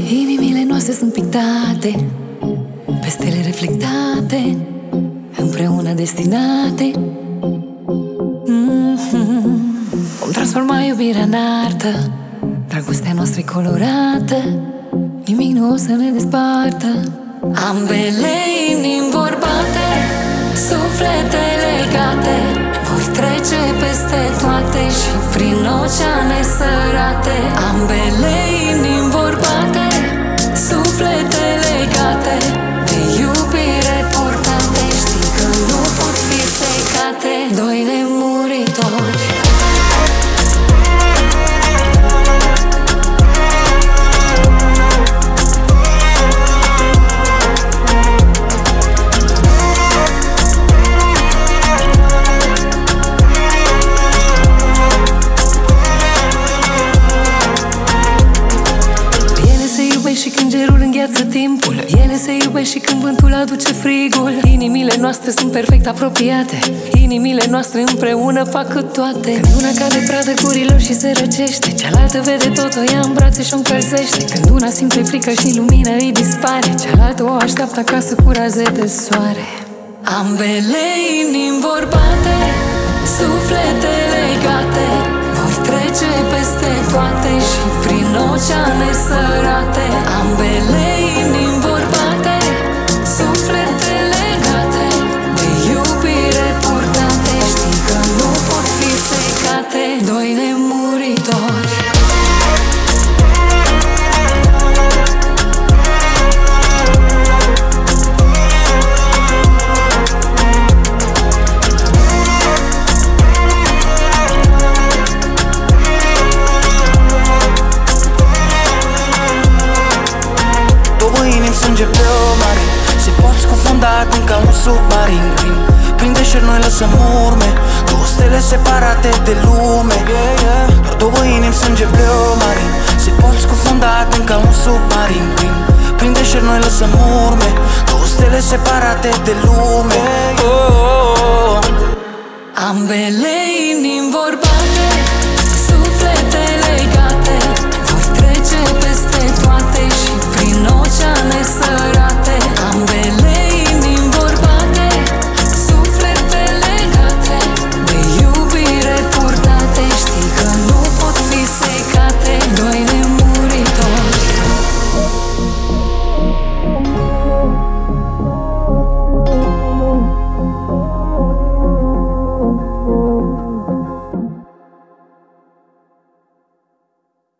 Inimile noastre sunt pictate pe stele reflectate, împreună destinate. Vom transforma iubirea în artă, dragostea noastră e colorată, nimic nu o să ne despartă. Ambele inimi vor bate, suflete legate, vor trece peste toate și prin oceane sărate. Ambele inimi vor bate, suflete legate, de iubire purtate. Știi că nu pot fi secate, doi nemuritori. Și când gerul îngheață timpul, ele se iubesc și când vântul aduce frigul. Inimile noastre sunt perfect apropiate, inimile noastre împreună fac cu toate. Când una cade pradă gurilor și se răcește, cealaltă vede tot, o ia în brațe și o încălzește. Când una simte frică și lumină îi dispare, cealaltă o așteaptă acasă cu raze de soare. Ambele inimi vor bate, suflete legate, vor trece peste toate și prin oceane sărate. Ambele inimi vor bate, suflete legate, de iubire purtate. Știi că nu pot fi secate, doi nemuritori. Sânge pe o mare, se pot scufunda acum ca un submarin. Prin deșert noi lăsăm urme, două stele separate de lume. Doar două inimi sânge pe o mare, se pot scufunda acum ca un submarin. Prin deșert noi lăsăm urme, două stele separate de lume. Ambele inimi vor bate,